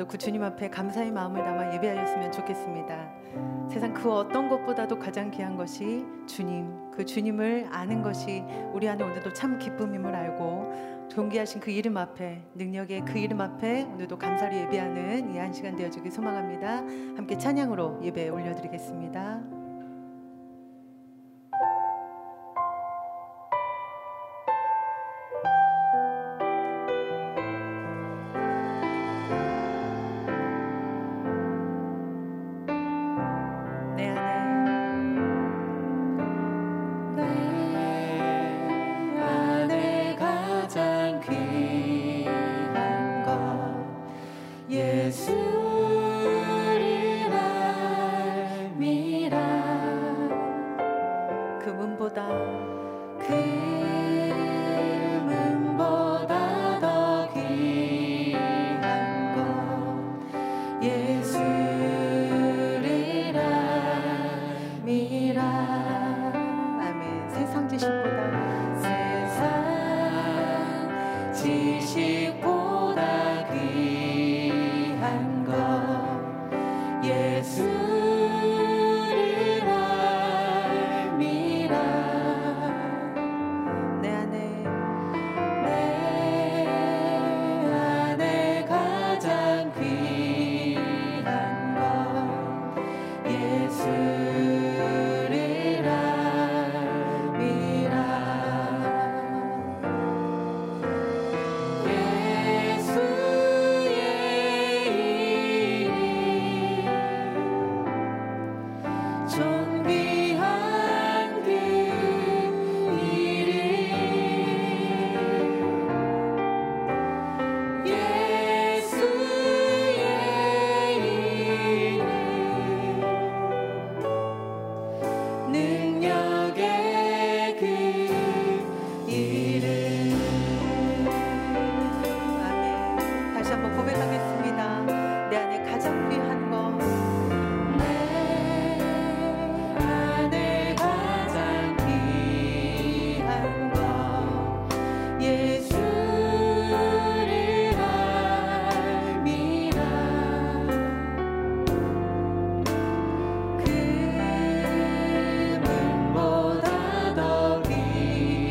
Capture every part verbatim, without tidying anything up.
오늘도 그 주님 앞에 감사의 마음을 담아 예배하였으면 좋겠습니다. 세상 그 어떤 것보다도 가장 귀한 것이 주님, 그 주님을 아는 것이 우리 안에 오늘도 참 기쁨임을 알고 존귀하신 그 이름 앞에, 능력의 그 이름 앞에 오늘도 감사를 예배하는 이 한 시간 되어주길 소망합니다. 함께 찬양으로 예배 올려드리겠습니다.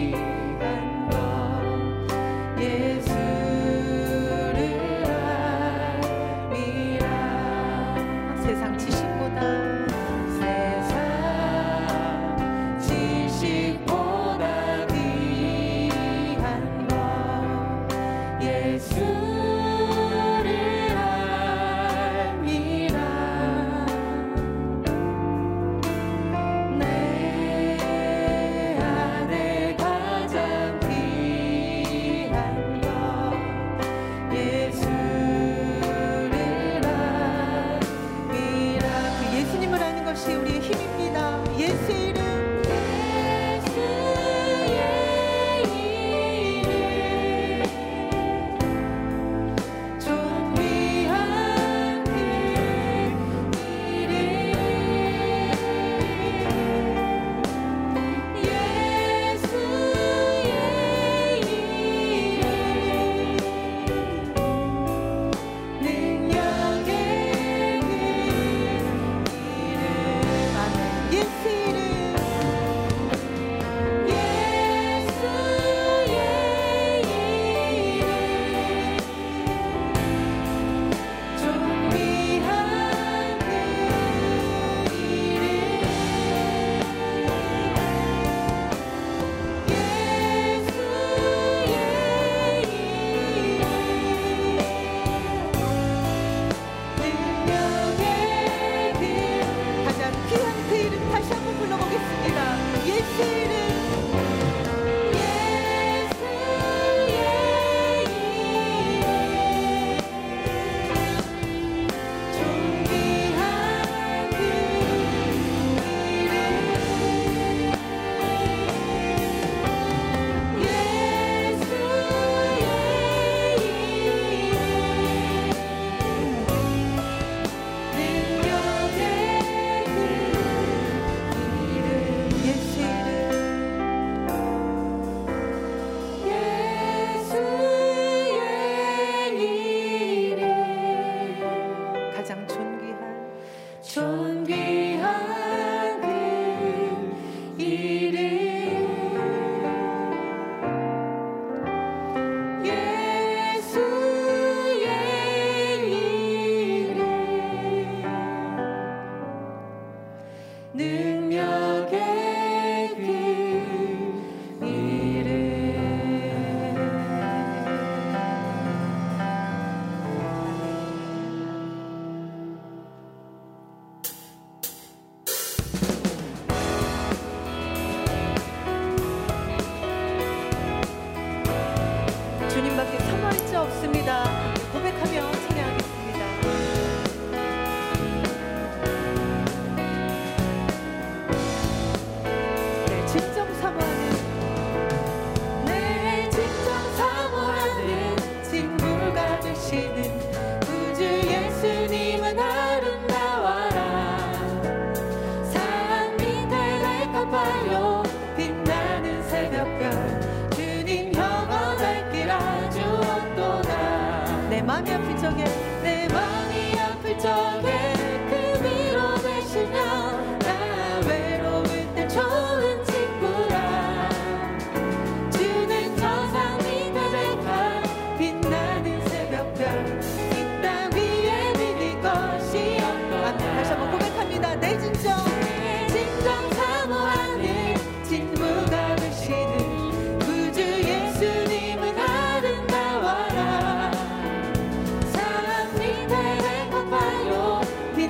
예수를 내 마음이 아플 적에 내 마음이 아플 적에 그 위로 되시면 나 외로울 때 좋은 친구라. 주는 저상 밑에 백합 빛나는 새벽별 이 땅 위에 믿을 것이 없고. 아멘. 다시 한번 고백합니다. 내 진정 내 진정 사모하는 친구가 되시는 구주 예수님은 아름다워라. 사랑 밑에 백합화요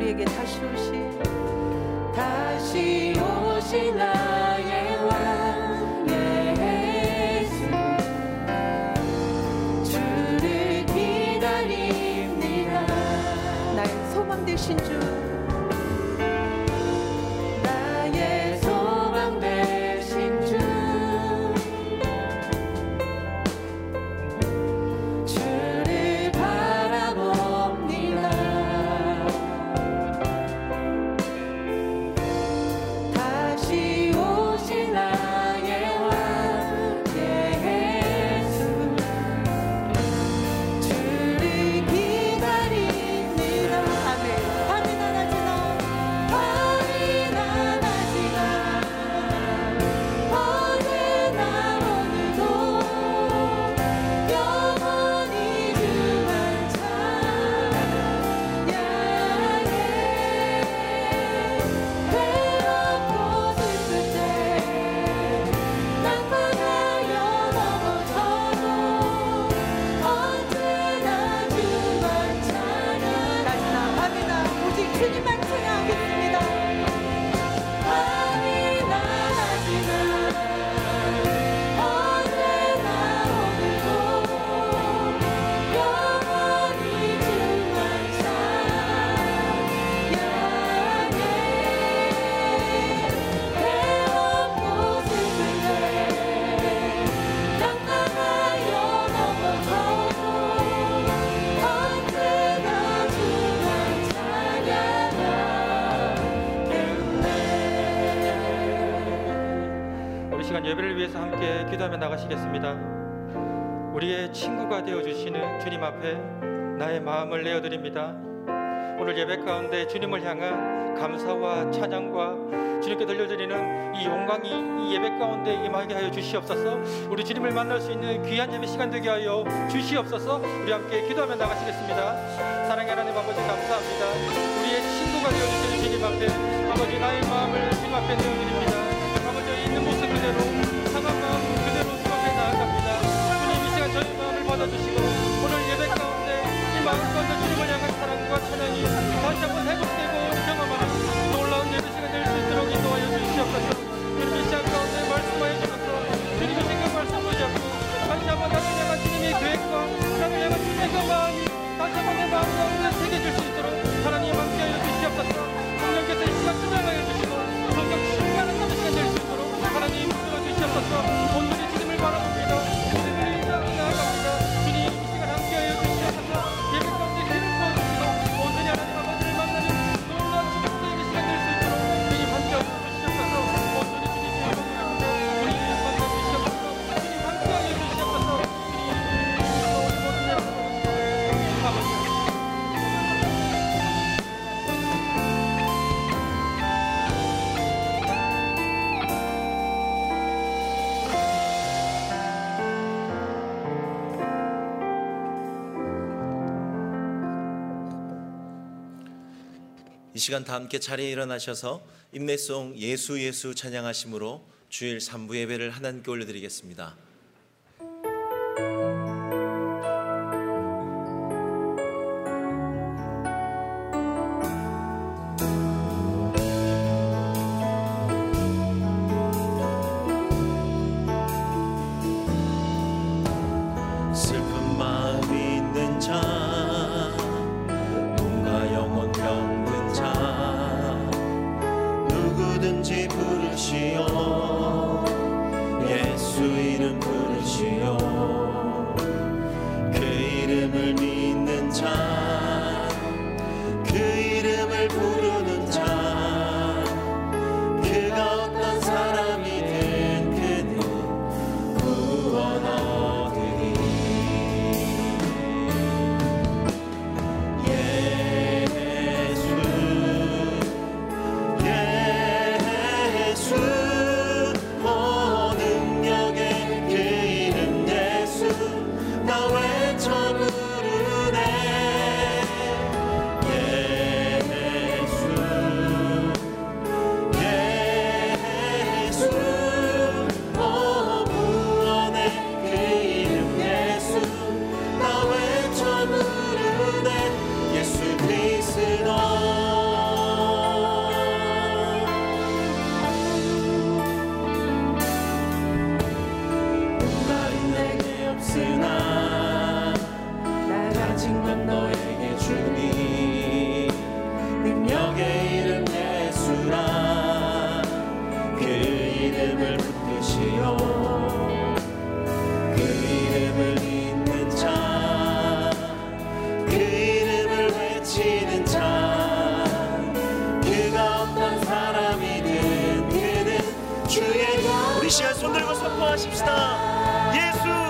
우리에게 다시 오실 다시 오실 나의 왕 예수 주를 기다립니다. 나의 소망 되신 주 나의 소망 되신 주 주를 바라봅니다. 다시 오실 나의 왕 예수 주를 기다립니다. 아멘. 밤이 낮아지나 밤이 낮아지나 어제나 오늘도 영원히 주만 찬양해. 외롭고 슬플 때 낙방하여 넘어져도 언제나 주만 찬양해. 낮이나 밤이나 오직 주님만 찬양하겠습니다. 밤이 낮아지나 어제나 오늘도 영원히 주만 찬양해. 외롭고 슬플 때 낙방하여 넘어져도 언제나 주만 찬양하겠네. 우리 시간 예배를 위해서 함께 기도하며 나가시겠습니다. 우리의 친구가 되어주시는 주님 앞에 나의 마음을 내어드립니다. 오늘 예배 가운데 주님을 향한 감사와 찬양과 주님께 들려드리는 이 영광이 이 예배 가운데 임하게 하여 주시옵소서. 우리 주님을 만날 수 있는 귀한 예배 시간 되게 하여 주시옵소서. 우리 함께 기도하며 나가시겠습니다. 사랑의 하나님 아버지 감사합니다. 우리의 친구가 되어주시는 주님 앞에 아버지 나의 마음을 주님 앞에 내어드립니다. 아버지 있는 모습 그대로 상한 마음 그대로 주 앞에 나아갑니다. 주님 이 시간 저희 마음을 받아주시고 오늘 예배 가운데 이 마음 가운데 주님을 향한 사랑과 찬양이 다시 한번 회복되고 경험하는 놀라운 예배 시간 될 수 있도록 인도하여 주시옵소서. 주님 이 시간 가운데 말씀하여 주셔서 주님의 생각 말씀 보시옵고 다시 한번 나를 향한 주님의 계획과 나를 향한 주님의 그 마음이 다시 한번 내 마음 가운데 새겨질 수 있도록 하나님 함께하여 주시옵소서. 성령께서 이 시간 주장하여 주시고 성령 충만한 남은 시간 될 수 있도록 하나님 붙들어 주시옵소서. 온전히 주님을 바라봅니다. 주님을 인정하고 나아갑니다. 주님 이 시간 함께하여 주시옵소서. 예배 가운데 기름 부어주시고 온전히 하나님 아버지를 만나는 놀라운 축복의 예배 시간 될 수 있도록 주님 함께하여 주시옵소서. 온전히 주님의 영광입니다. 주님 만나 주시옵소서. 주님 함께하여 주시옵소서. 주님 우리 모든 여러분 아버지 이 시간 다 함께 자리에 일어나셔서 인내송 예수 예수 찬양하심으로 주일 삼 부 예배를 하나님께 올려드리겠습니다. 슬픈 마음 있는 자 몸과 영혼 병든 자 누구든지 부르시오 예수 이름 시간 손들고 선포하십시다. 예수